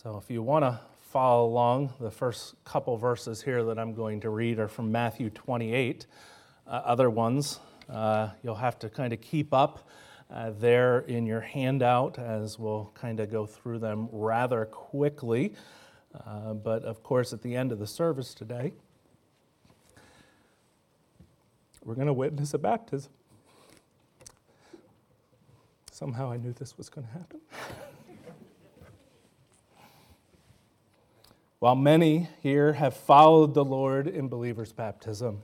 So if you want to follow along, the first couple verses here that I'm going to read are from Matthew 28. Other ones, you'll have to kind of keep up there in your handout as we'll kind of go through them rather quickly. But of course, at the end of the service today, we're going to witness a baptism. Somehow I knew this was going to happen. While many here have followed the Lord in believers' baptism,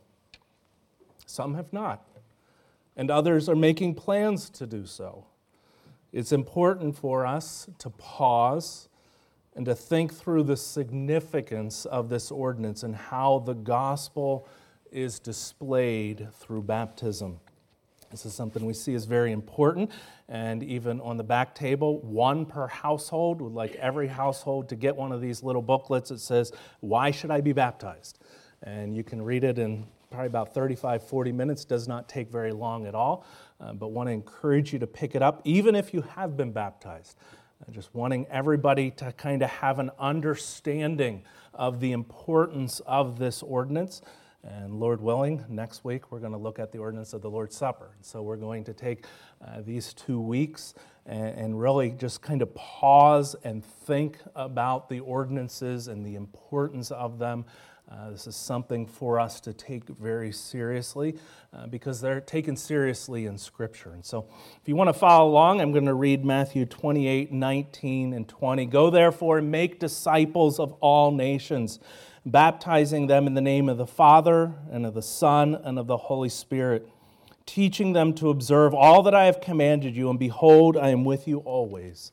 some have not, and others are making plans to do so. It's important for us to pause and to think through the significance of this ordinance and how the gospel is displayed through baptism. This is something we see as very important, and even on the back table, one per household. Would like every household to get one of these little booklets that says, "Why should I be baptized?" And you can read it in probably about 35, 40 minutes. Does not take very long at all, but want to encourage you to pick it up, even if you have been baptized. Just wanting everybody to kind of have an understanding of the importance of this ordinance. And Lord willing, next week we're going to look at the ordinance of the Lord's Supper. So we're going to take these 2 weeks and really just kind of pause and think about the ordinances and the importance of them. This is something for us to take very seriously because they're taken seriously in Scripture. And so if you want to follow along, I'm going to read Matthew 28, 19, and 20. "Go therefore and make disciples of all nations, baptizing them in the name of the Father, and of the Son, and of the Holy Spirit, teaching them to observe all that I have commanded you, and behold, I am with you always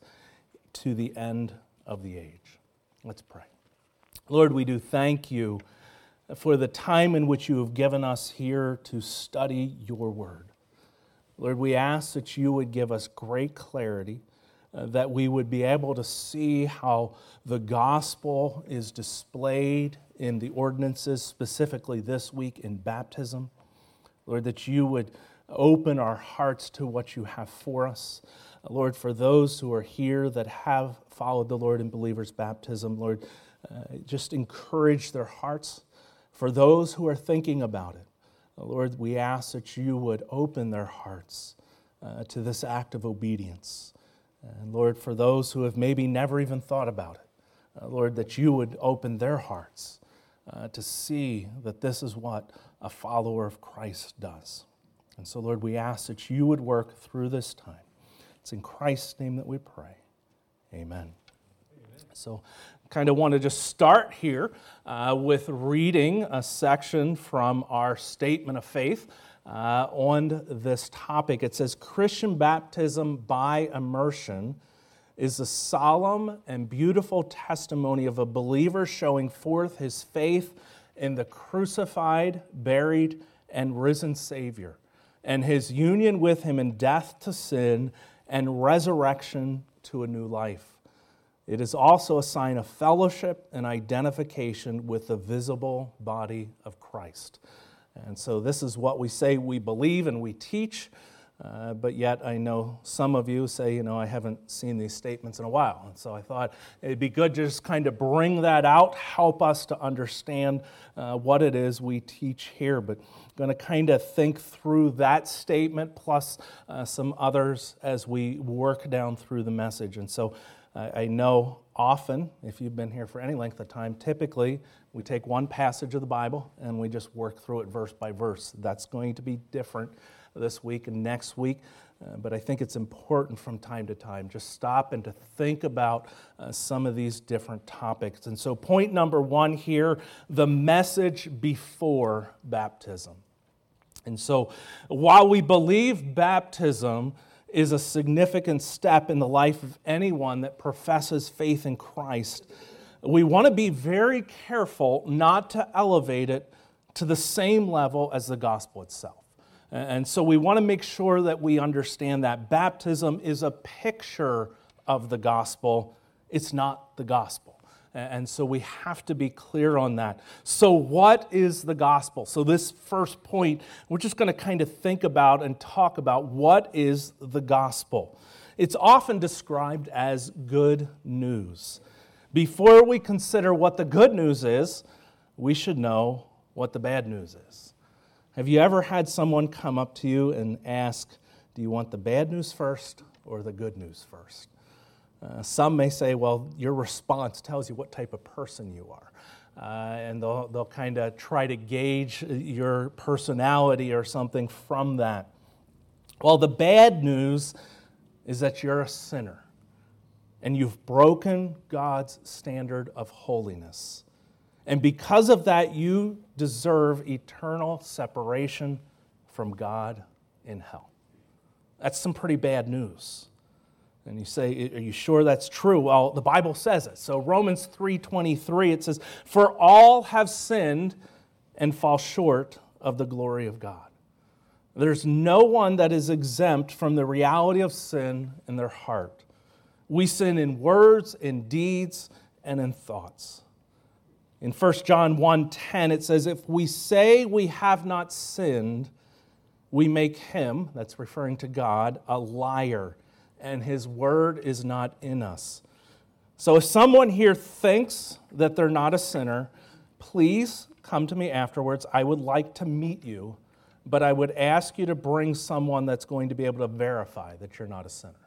to the end of the age." Let's pray. Lord, we do thank you for the time in which you have given us here to study your word. Lord, we ask that you would give us great clarity, that we would be able to see how the gospel is displayed in the ordinances, specifically this week in baptism. Lord, that you would open our hearts to what you have for us. Lord, for those who are here that have followed the Lord in believers' baptism, Lord, just encourage their hearts. For those who are thinking about it, Lord, we ask that you would open their hearts to this act of obedience. And Lord, for those who have maybe never even thought about it, Lord, that you would open their hearts to see that this is what a follower of Christ does. And so, Lord, we ask that you would work through this time. It's in Christ's name that we pray. Amen. So I kind of want to just start here with reading a section from our statement of faith on this topic. It says, "Christian baptism by immersion is a solemn and beautiful testimony of a believer showing forth his faith in the crucified, buried, and risen Savior, and his union with him in death to sin and resurrection to a new life. It is also a sign of fellowship and identification with the visible body of Christ." And so this is what we say we believe and we teach, but yet I know some of you say, I haven't seen these statements in a while. And so I thought it'd be good to just kind of bring that out, help us to understand what it is we teach here. But I'm going to kind of think through that statement plus some others as we work down through the message. And so I know often, if you've been here for any length of time, typically we take one passage of the Bible and we just work through it verse by verse. That's going to be different this week and next week, but I think it's important from time to time just stop and to think about some of these different topics. And so point number one here, the message before baptism. And so while we believe baptism is a significant step in the life of anyone that professes faith in Christ, we want to be very careful not to elevate it to the same level as the gospel itself. And so we want to make sure that we understand that baptism is a picture of the gospel. It's not the gospel. And so we have to be clear on that. So what is the gospel? So this first point, we're just going to kind of think about and talk about what is the gospel. It's often described as good news. Before we consider what the good news is, we should know what the bad news is. Have you ever had someone come up to you and ask, do you want the bad news first or the good news first? Some may say, well, your response tells you what type of person you are. And they'll kind of try to gauge your personality or something from that. Well, the bad news is that you're a sinner and you've broken God's standard of holiness. And because of that, you deserve eternal separation from God in hell. That's some pretty bad news. And you say, are you sure that's true? Well, the Bible says it. So Romans 3:23, it says, for all have sinned and fall short of the glory of God. There's no one that is exempt from the reality of sin in their heart. We sin in words, in deeds, and in thoughts. In 1 John 1:10, it says, if we say we have not sinned, we make him, that's referring to God, a liar, and his word is not in us. So if someone here thinks that they're not a sinner, please come to me afterwards. I would like to meet you, but I would ask you to bring someone that's going to be able to verify that you're not a sinner.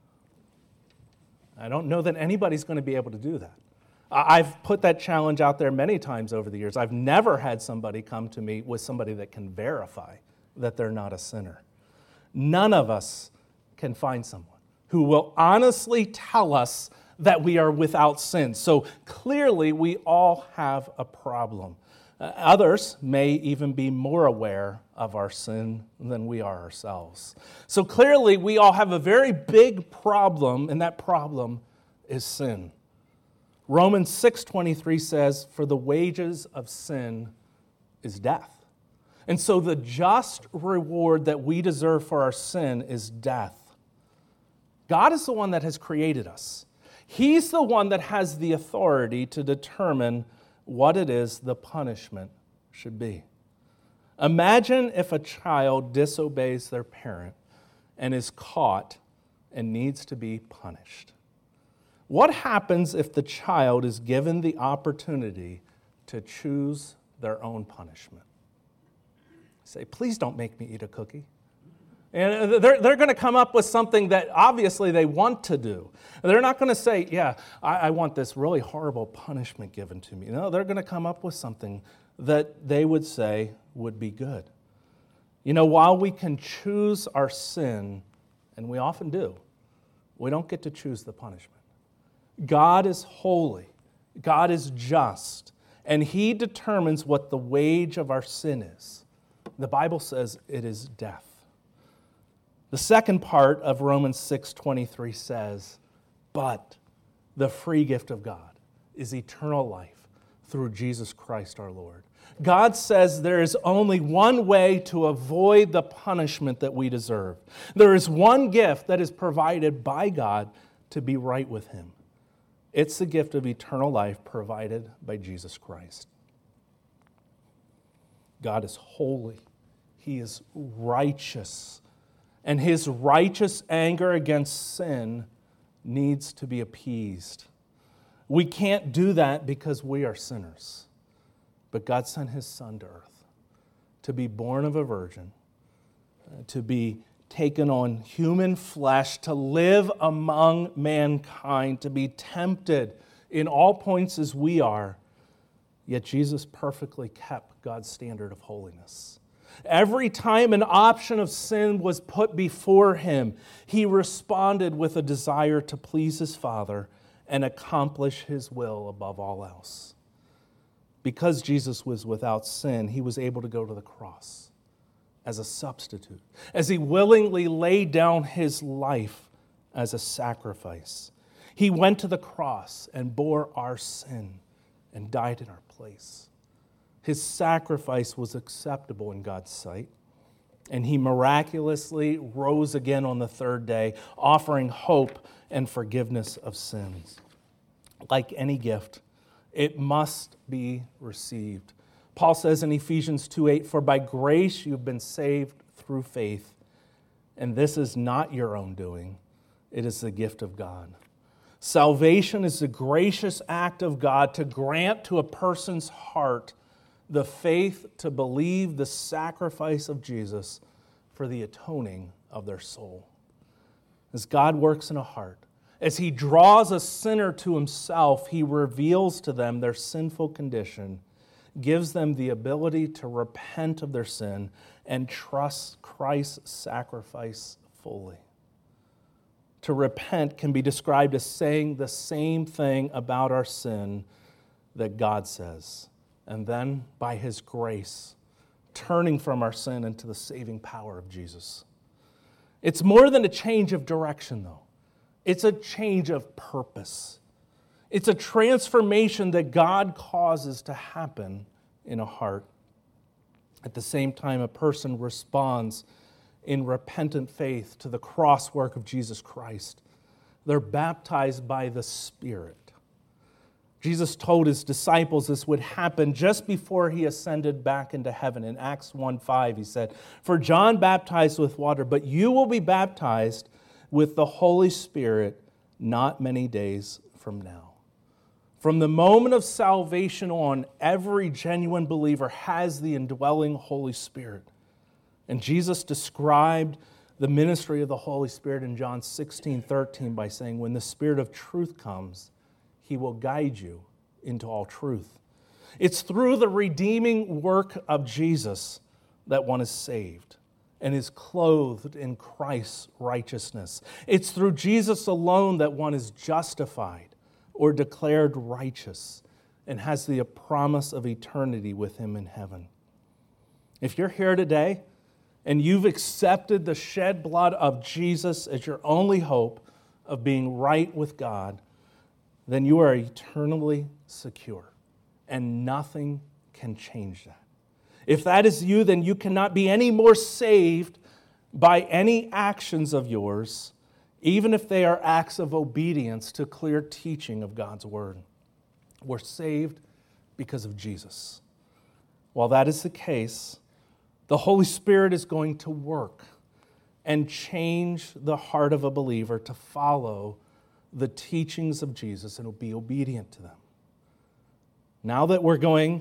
I don't know that anybody's going to be able to do that. I've put that challenge out there many times over the years. I've never had somebody come to me with somebody that can verify that they're not a sinner. None of us can find someone who will honestly tell us that we are without sin. So clearly, we all have a problem. Others may even be more aware of our sin than we are ourselves. So clearly, we all have a very big problem, and that problem is sin. Romans 6:23 says, for the wages of sin is death. And so the just reward that we deserve for our sin is death. God is the one that has created us. He's the one that has the authority to determine what it is the punishment should be. Imagine if a child disobeys their parent and is caught and needs to be punished. What happens if the child is given the opportunity to choose their own punishment? Say, please don't make me eat a cookie. And they're going to come up with something that obviously they want to do. They're not going to say, yeah, I want this really horrible punishment given to me. No, they're going to come up with something that they would say would be good. You know, while we can choose our sin, and we often do, we don't get to choose the punishment. God is holy. God is just. And He determines what the wage of our sin is. The Bible says it is death. The second part of Romans 6:23 says, but the free gift of God is eternal life through Jesus Christ our Lord. God says there is only one way to avoid the punishment that we deserve. There is one gift that is provided by God to be right with Him. It's the gift of eternal life provided by Jesus Christ. God is holy. He is righteous. And His righteous anger against sin needs to be appeased. We can't do that because we are sinners. But God sent His Son to earth to be born of a virgin, to be taken on human flesh, to live among mankind, to be tempted in all points as we are. Yet Jesus perfectly kept God's standard of holiness. Every time an option of sin was put before Him, He responded with a desire to please His Father and accomplish His will above all else. Because Jesus was without sin, He was able to go to the cross as a substitute, as He willingly laid down His life as a sacrifice. He went to the cross and bore our sin and died in our place. His sacrifice was acceptable in God's sight, and He miraculously rose again on the third day, offering hope and forgiveness of sins. Like any gift, it must be received. Paul says in Ephesians 2:8, for by grace you've been saved through faith, and this is not your own doing, it is the gift of God. Salvation is the gracious act of God to grant to a person's heart the faith to believe the sacrifice of Jesus for the atoning of their soul. As God works in a heart, as He draws a sinner to Himself, He reveals to them their sinful condition, gives them the ability to repent of their sin and trust Christ's sacrifice fully. To repent can be described as saying the same thing about our sin that God says, and then by His grace, turning from our sin into the saving power of Jesus. It's more than a change of direction, though. It's a change of purpose. It's a transformation that God causes to happen in a heart. At the same time, a person responds in repentant faith to the cross work of Jesus Christ. They're baptized by the Spirit. Jesus told His disciples this would happen just before He ascended back into heaven. In Acts 1:5, He said, "For John baptized with water, but you will be baptized with the Holy Spirit not many days from now." From the moment of salvation on, every genuine believer has the indwelling Holy Spirit. And Jesus described the ministry of the Holy Spirit in John 16:13 by saying, "When the Spirit of truth comes, He will guide you into all truth." It's through the redeeming work of Jesus that one is saved and is clothed in Christ's righteousness. It's through Jesus alone that one is justified or declared righteous and has the promise of eternity with Him in heaven. If you're here today and you've accepted the shed blood of Jesus as your only hope of being right with God, then you are eternally secure, and nothing can change that. If that is you, then you cannot be any more saved by any actions of yours, even if they are acts of obedience to clear teaching of God's Word. We're saved because of Jesus. While that is the case, the Holy Spirit is going to work and change the heart of a believer to follow the teachings of Jesus and be obedient to them. Now that we're going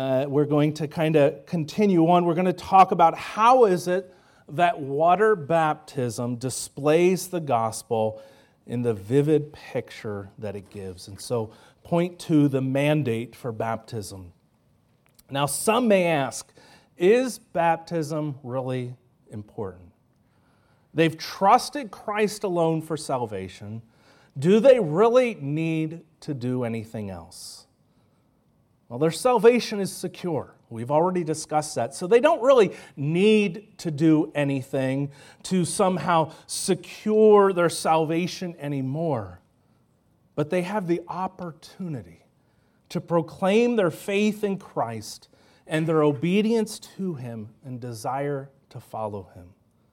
to kind of continue on, we're going to talk about how is it that water baptism displays the gospel in the vivid picture that it gives. And so, point 2, the mandate for baptism. Now, some may ask, is baptism really important? They've trusted Christ alone for salvation. Do they really need to do anything else? Well, their salvation is secure. We've already discussed that. So they don't really need to do anything to somehow secure their salvation anymore. But they have the opportunity to proclaim their faith in Christ and their obedience to Him and desire to follow Him.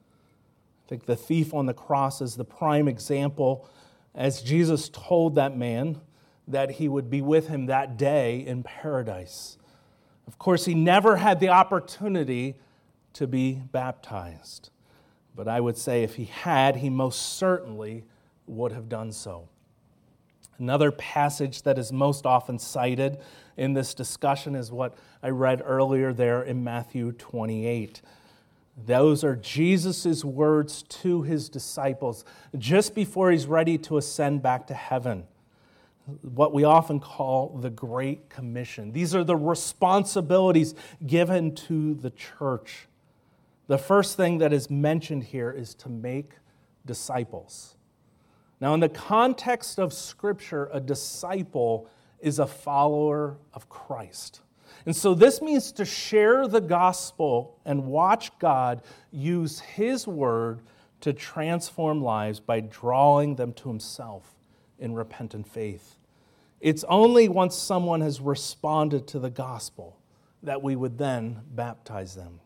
I think the thief on the cross is the prime example, as Jesus told that man that he would be with him that day in paradise. Of course, he never had the opportunity to be baptized. But I would say if he had, he most certainly would have done so. Another passage that is most often cited in this discussion is what I read earlier there in Matthew 28. Those are Jesus' words to His disciples just before He's ready to ascend back to heaven. What we often call the Great Commission. These are the responsibilities given to the church. The first thing that is mentioned here is to make disciples. Now, in the context of Scripture, a disciple is a follower of Christ. And so this means to share the gospel and watch God use His word to transform lives by drawing them to Himself in repentant faith. It's only once someone has responded to the gospel that we would then baptize them.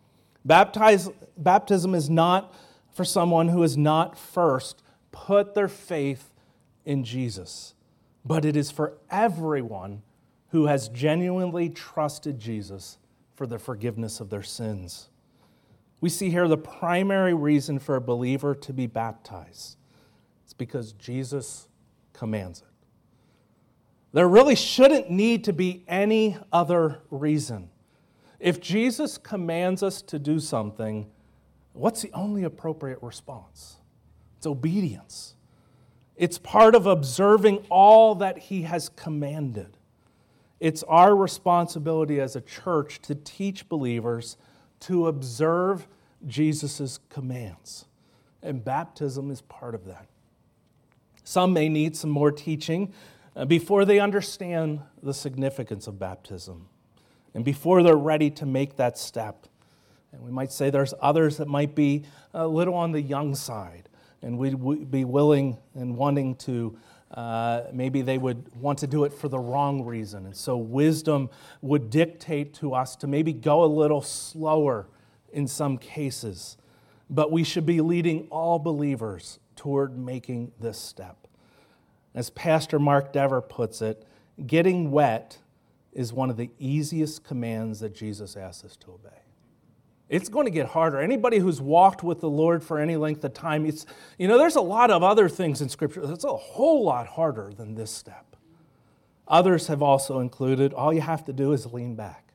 Baptism is not for someone who has not first put their faith in Jesus, but it is for everyone who has genuinely trusted Jesus for the forgiveness of their sins. We see here the primary reason for a believer to be baptized. It's because Jesus commands it. There really shouldn't need to be any other reason. If Jesus commands us to do something, what's the only appropriate response? It's obedience. It's part of observing all that he has commanded. It's our responsibility as a church to teach believers to observe Jesus' commands. And baptism is part of that. Some may need some more teaching before they understand the significance of baptism and before they're ready to make that step. And we might say there's others that might be a little on the young side, and we'd be willing and wanting to, maybe they would want to do it for the wrong reason. And so wisdom would dictate to us to maybe go a little slower in some cases. But we should be leading all believers toward making this step. As Pastor Mark Dever puts it, getting wet is one of the easiest commands that Jesus asks us to obey. It's going to get harder. Anybody who's walked with the Lord for any length of time, there's a lot of other things in Scripture that's a whole lot harder than this step. Others have also included, all you have to do is lean back.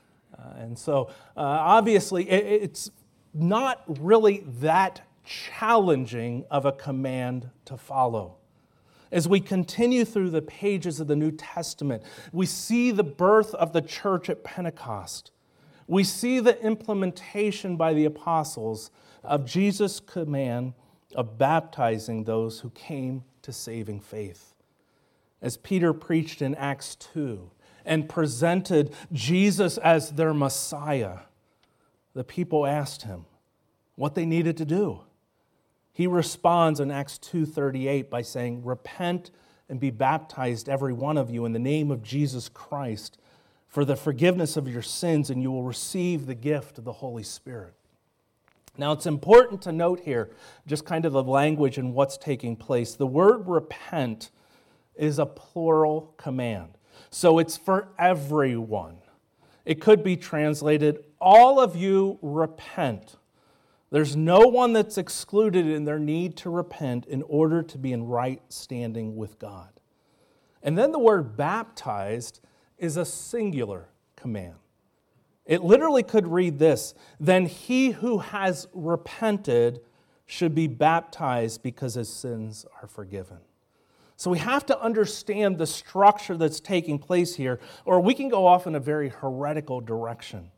And so, obviously, it's not really that challenging of a command to follow. As we continue through the pages of the New Testament, we see the birth of the church at Pentecost. We see the implementation by the apostles of Jesus' command of baptizing those who came to saving faith. As Peter preached in Acts 2 and presented Jesus as their Messiah, the people asked him what they needed to do. He responds in Acts 2:38 by saying, "Repent and be baptized, every one of you, in the name of Jesus Christ, for the forgiveness of your sins, and you will receive the gift of the Holy Spirit." Now, it's important to note here just kind of the language and what's taking place. The word repent is a plural command, so it's for everyone. It could be translated, all of you repent. There's no one that's excluded in their need to repent in order to be in right standing with God. And then the word baptized is a singular command. It literally could read this, "Then he who has repented should be baptized because his sins are forgiven." So we have to understand the structure that's taking place here, or we can go off in a very heretical direction.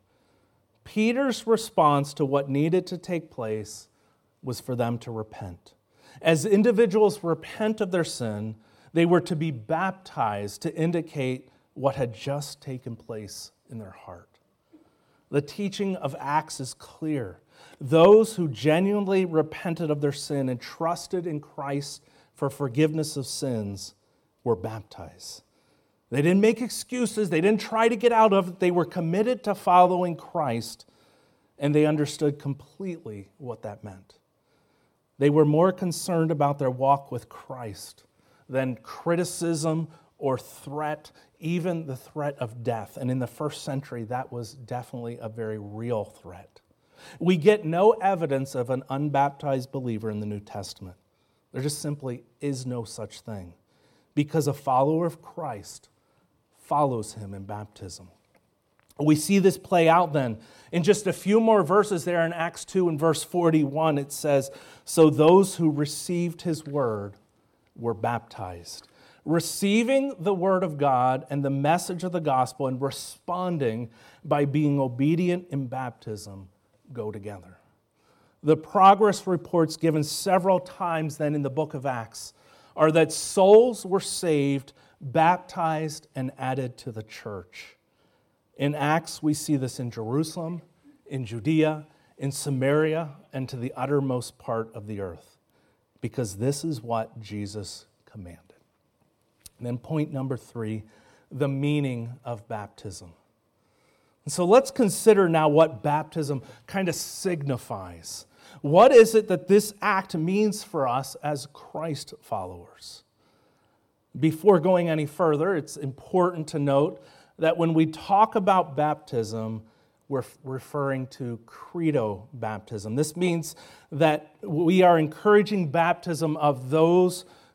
Peter's response to what needed to take place was for them to repent. As individuals repent of their sin, they were to be baptized to indicate what had just taken place in their heart. The teaching of Acts is clear. Those who genuinely repented of their sin and trusted in Christ for forgiveness of sins were baptized. They didn't make excuses. They didn't try to get out of it. They were committed to following Christ, and they understood completely what that meant. They were more concerned about their walk with Christ than criticism or threat, even the threat of death. And in the first century, that was definitely a very real threat. We get no evidence of an unbaptized believer in the New Testament. There just simply is no such thing, because a follower of Christ follows him in baptism. We see this play out then. In just a few more verses there in Acts 2 and verse 41, it says, "So those who received his word were baptized." Receiving the word of God and the message of the gospel and responding by being obedient in baptism go together. The progress reports given several times then in the book of Acts are that souls were saved, baptized, and added to the church. In Acts, we see this in Jerusalem, in Judea, in Samaria, and to the uttermost part of the earth, because this is what Jesus commanded. And then point number 3, the meaning of baptism. And so let's consider now what baptism kind of signifies. What is it that this act means for us as Christ followers? Before going any further, it's important to note that when we talk about baptism, we're referring to credo baptism. This means that we are encouraging baptism of those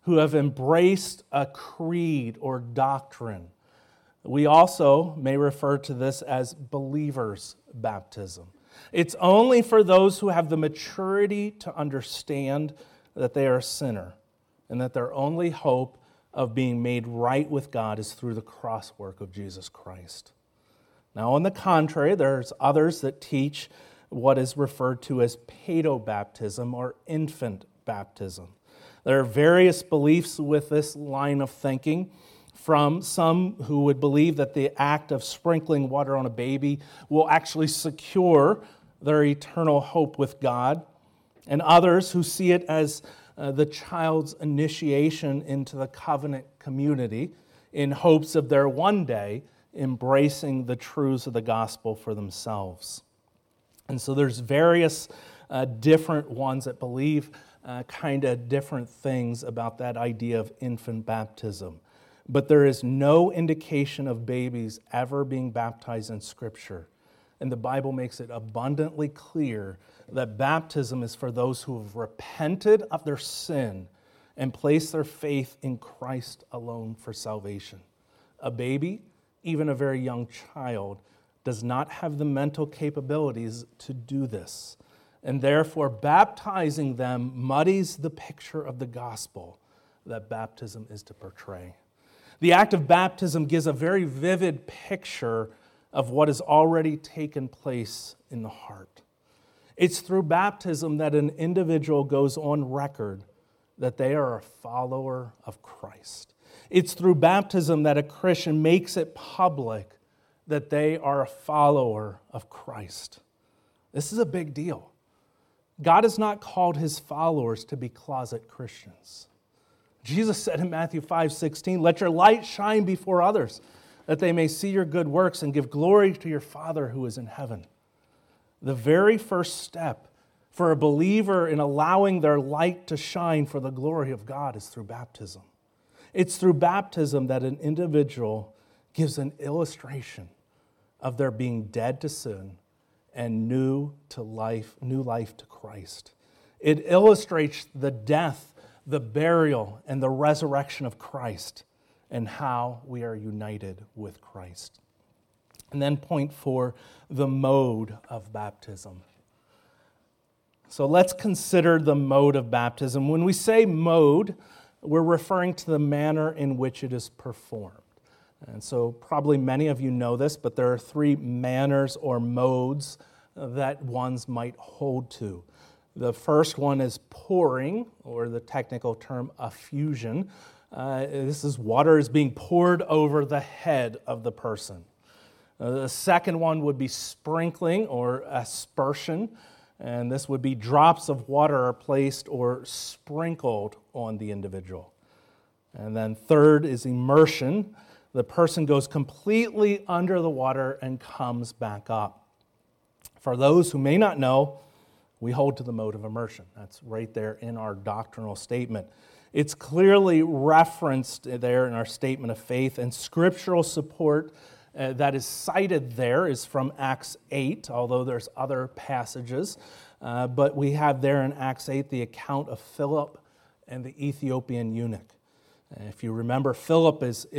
who have embraced a creed or doctrine. We also may refer to this as believers' baptism. It's only for those who have the maturity to understand that they are a sinner and that their only hope of being made right with God is through the cross work of Jesus Christ. Now, on the contrary, there's others that teach what is referred to as paedobaptism or infant baptism. There are various beliefs with this line of thinking, from some who would believe that the act of sprinkling water on a baby will actually secure their eternal hope with God, and others who see it as the child's initiation into the covenant community in hopes of their one day embracing the truths of the gospel for themselves. And so there's various different ones that believe kind of different things about that idea of infant baptism. But there is no indication of babies ever being baptized in Scripture. And the Bible makes it abundantly clear that baptism is for those who have repented of their sin and placed their faith in Christ alone for salvation. A baby, even a very young child, does not have the mental capabilities to do this. And therefore, baptizing them muddies the picture of the gospel that baptism is to portray. The act of baptism gives a very vivid picture of what has already taken place in the heart. It's through baptism that an individual goes on record that they are a follower of Christ. It's through baptism that a Christian makes it public that they are a follower of Christ. This is a big deal. God has not called his followers to be closet Christians. Jesus said in Matthew 5:16, "Let your light shine before others, that they may see your good works and give glory to your Father who is in heaven." The very first step for a believer in allowing their light to shine for the glory of God is through baptism. It's through baptism that an individual gives an illustration of their being dead to sin and new life to Christ. It illustrates the death, the burial, and the resurrection of Christ and how we are united with Christ. And then point 4, the mode of baptism. So let's consider the mode of baptism. When we say mode, we're referring to the manner in which it is performed. And so probably many of you know this, but there are 3 manners or modes that ones might hold to. The first one is pouring, or the technical term effusion. This is water is being poured over the head of the person. The second one would be sprinkling or aspersion, and this would be drops of water are placed or sprinkled on the individual. And then third is immersion. The person goes completely under the water and comes back up. For those who may not know, we hold to the mode of immersion. That's right there in our doctrinal statement. It's clearly referenced there in our statement of faith, and scriptural support that is cited there is from Acts 8, although there's other passages. But we have there in Acts 8 the account of Philip and the Ethiopian eunuch. If you remember, Philip is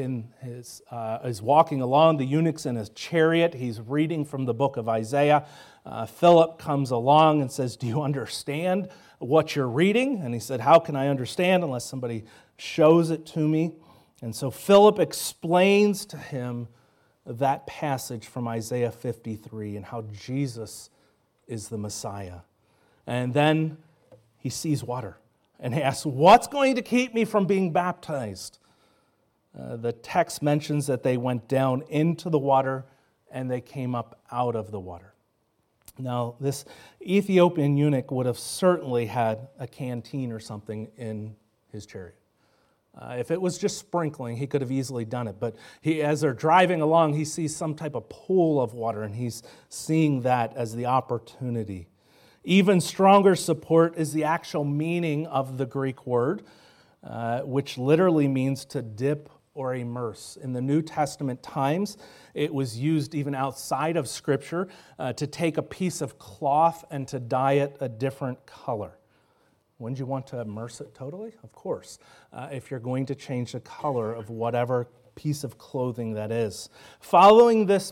walking along. The eunuch's in his chariot. He's reading from the book of Isaiah. Philip comes along and says, "Do you understand what you're reading?" And he said, "How can I understand unless somebody shows it to me?" And so Philip explains to him that passage from Isaiah 53 and how Jesus is the Messiah. And then he sees water. And he asks, "What's going to keep me from being baptized?" The text mentions that they went down into the water and they came up out of the water. Now, this Ethiopian eunuch would have certainly had a canteen or something in his chariot. If it was just sprinkling, he could have easily done it. But as they're driving along, he sees some type of pool of water, and he's seeing that as the opportunity. Even stronger support is the actual meaning of the Greek word, which literally means to dip or immerse. In the New Testament times, it was used even outside of Scripture to take a piece of cloth and to dye it a different color. Wouldn't you want to immerse it totally? Of course, if you're going to change the color of whatever piece of clothing that is. Following this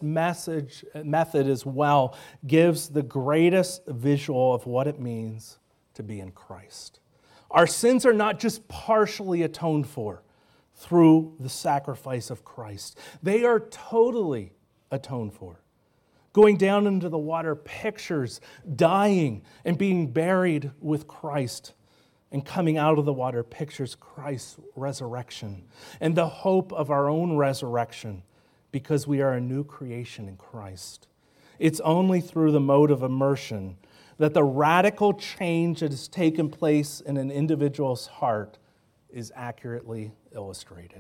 method as well gives the greatest visual of what it means to be in Christ. Our sins are not just partially atoned for through the sacrifice of Christ. They are totally atoned for. Going down into the water pictures dying and being buried with Christ, and coming out of the water pictures Christ's resurrection and the hope of our own resurrection because we are a new creation in Christ. It's only through the mode of immersion that the radical change that has taken place in an individual's heart is accurately illustrated.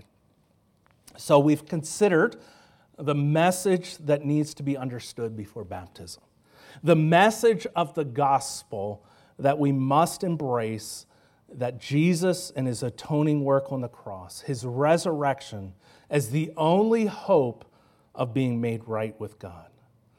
So we've considered the message that needs to be understood before baptism. The message of the gospel that we must embrace, that Jesus and his atoning work on the cross, his resurrection, as the only hope of being made right with God.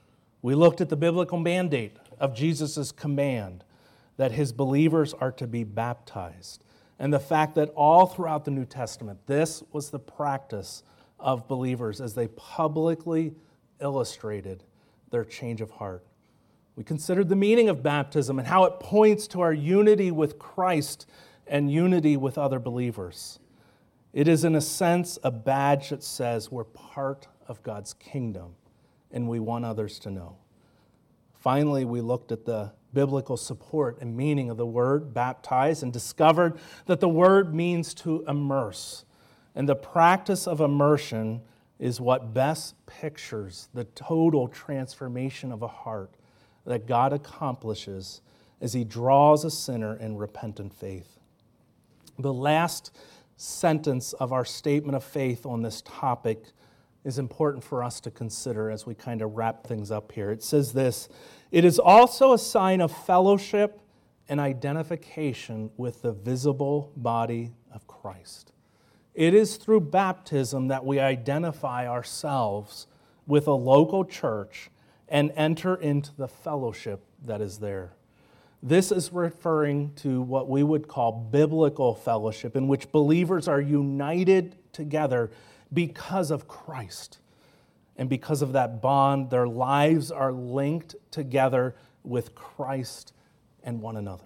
We looked at the biblical mandate of Jesus' command that his believers are to be baptized, and the fact that all throughout the New Testament, this was the practice of believers as they publicly illustrated their change of heart. We considered the meaning of baptism and how it points to our unity with Christ and unity with other believers. It is, in a sense, a badge that says we're part of God's kingdom and we want others to know. Finally, we looked at the biblical support and meaning of the word baptize and discovered that the word means to immerse. And the practice of immersion is what best pictures the total transformation of a heart that God accomplishes as he draws a sinner in repentant faith. The last sentence of our statement of faith on this topic is important for us to consider as we kind of wrap things up here. It says this: "It is also a sign of fellowship and identification with the visible body of Christ." It is through baptism that we identify ourselves with a local church and enter into the fellowship that is there. This is referring to what we would call biblical fellowship, in which believers are united together because of Christ. And because of that bond, their lives are linked together with Christ and one another.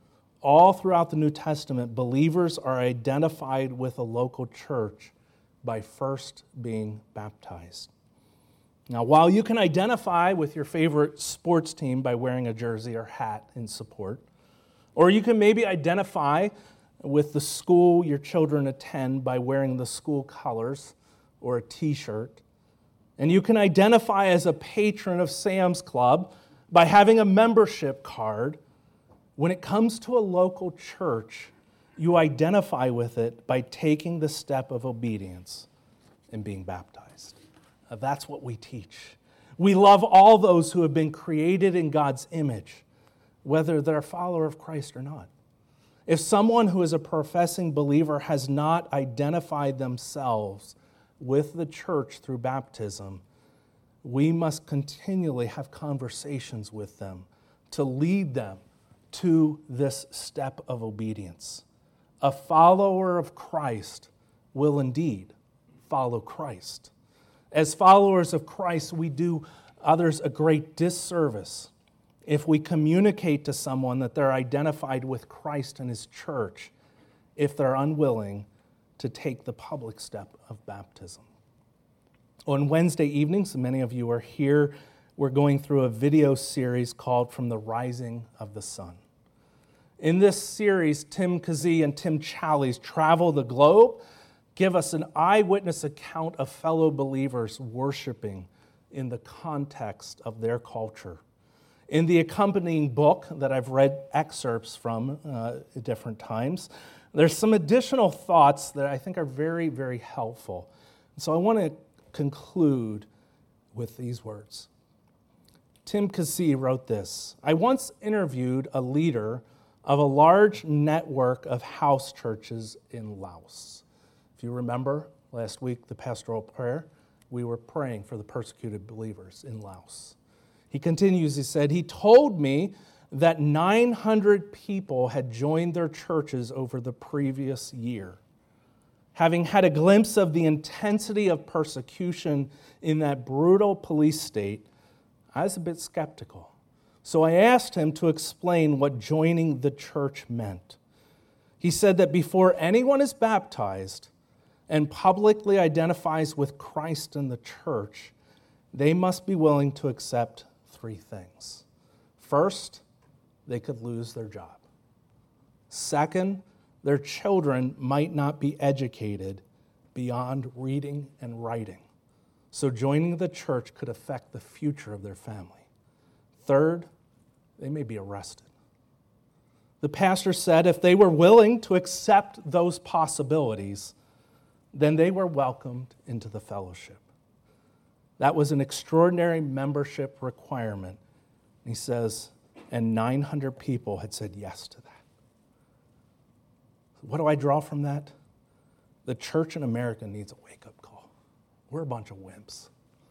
All throughout the New Testament, believers are identified with a local church by first being baptized. Now, while you can identify with your favorite sports team by wearing a jersey or hat in support, or you can maybe identify with the school your children attend by wearing the school colors or a t-shirt, and you can identify as a patron of Sam's Club by having a membership card, when it comes to a local church, you identify with it by taking the step of obedience and being baptized. That's what we teach. We love all those who have been created in God's image, whether they're a follower of Christ or not. If someone who is a professing believer has not identified themselves with the church through baptism, we must continually have conversations with them to lead them to this step of obedience. A follower of Christ will indeed follow Christ. As followers of Christ, we do others a great disservice if we communicate to someone that they're identified with Christ and his church, if they're unwilling to take the public step of baptism. On Wednesday evenings, many of you are here, we're going through a video series called From the Rising of the Sun. In this series, Tim Kazee and Tim Challies travel the globe, give us an eyewitness account of fellow believers worshiping in the context of their culture. In the accompanying book that I've read excerpts from at different times, there's some additional thoughts that I think are very, very helpful. So I want to conclude with these words. Tim Kazee wrote this: "I once interviewed a leader of a large network of house churches in Laos." If you remember, last week, the pastoral prayer, we were praying for the persecuted believers in Laos. He continues, he said, "He told me that 900 people had joined their churches over the previous year. Having had a glimpse of the intensity of persecution in that brutal police state, I was a bit skeptical. So I asked him to explain what joining the church meant. He said that before anyone is baptized and publicly identifies with Christ and the church, they must be willing to accept three things. First, they could lose their job. Second, their children might not be educated beyond reading and writing. So joining the church could affect the future of their family. Third, they may be arrested. The pastor said if they were willing to accept those possibilities, then they were welcomed into the fellowship. That was an extraordinary membership requirement. He says, and 900 people had said yes to that. What do I draw from that? The church in America needs a wake-up call. We're a bunch of wimps.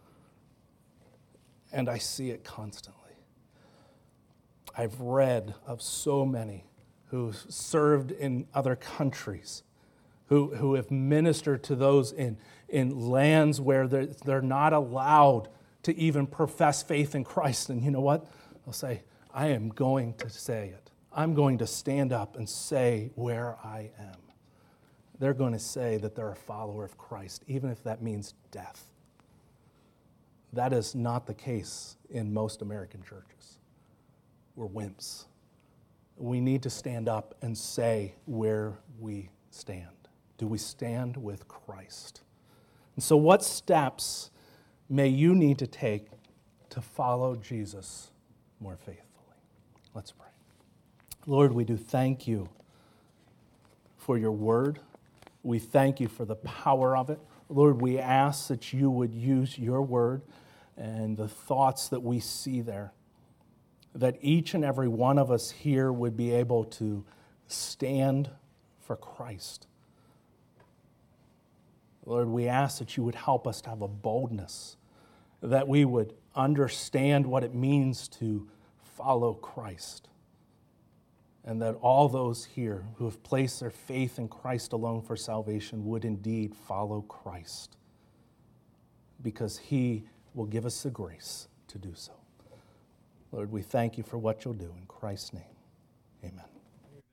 And I see it constantly. I've read of so many who served in other countries, who have ministered to those in lands where they're not allowed to even profess faith in Christ. And you know what? They'll say, I am going to say it. I'm going to stand up and say where I am. They're going to say that they're a follower of Christ, even if that means death. That is not the case in most American churches. We're wimps. We need to stand up and say where we stand. Do we stand with Christ? And so what steps may you need to take to follow Jesus more faithfully? Let's pray. Lord, we do thank you for your word. We thank you for the power of it. Lord, we ask that you would use your word and the thoughts that we see there, that each and every one of us here would be able to stand for Christ. Lord, we ask that you would help us to have a boldness, that we would understand what it means to follow Christ, and that all those here who have placed their faith in Christ alone for salvation would indeed follow Christ, because he will give us the grace to do so. Lord, we thank you for what you'll do. In Christ's name, amen.